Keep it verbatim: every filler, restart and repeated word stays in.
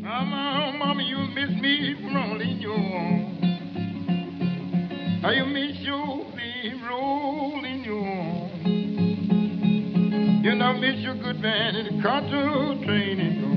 Mama, mama, you miss me rolling your own. I miss you be rolling your own. You know, miss your good man in the car to train and go.